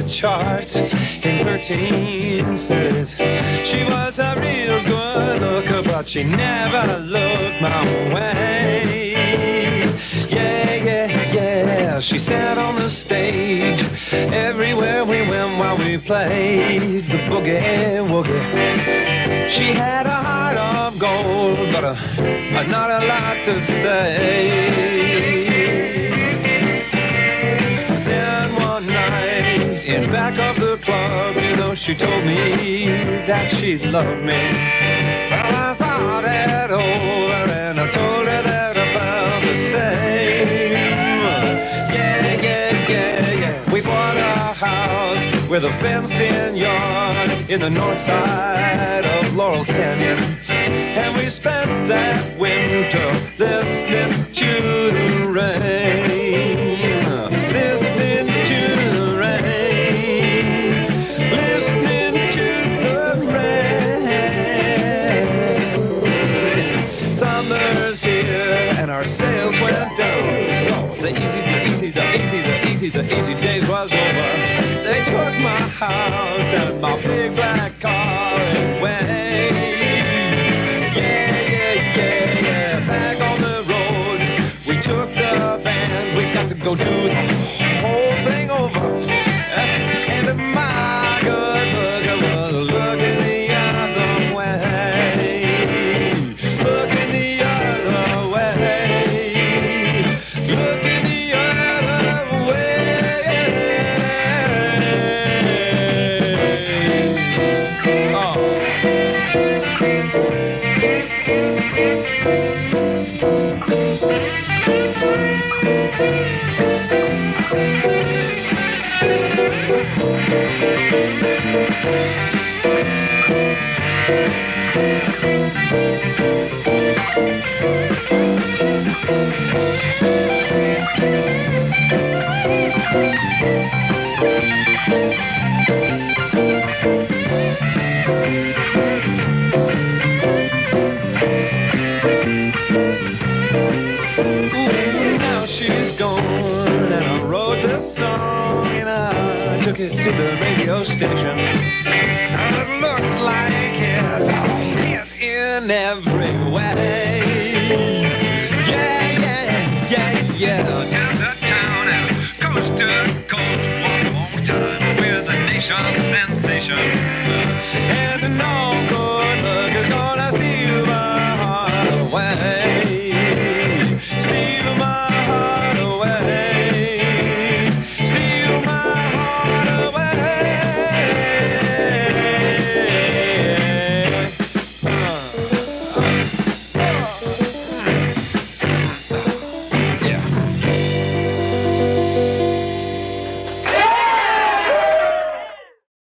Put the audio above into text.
the charts in 13 cities. She was a real good looker, but she never looked my way. Yeah, yeah, yeah, she sat on the stage everywhere we went while we played the boogie woogie. She had a heart of gold, but not a lot to say. Then one night, in back of the club, you know, she told me that she loved me. Well, I thought it over and I told her that I felt the same. Yeah, yeah, yeah, yeah. We bought a house with a fenced-in yard in the north side of Laurel Canyon. And we spent that winter listening to the rain. Listening to the rain. Listening to the rain. Summer's here and our sails went down. Oh, the easy days was over. They took my house and my big black car away. Yeah, yeah, yeah, yeah. Back on the road, we took the band. We got to go do the whole thing over. And my good booger was looking the other way. Looking the other way. Looking the other way. Now she's gone and I wrote this song and I took it to the radio station. And it looks like it's a hit in every way.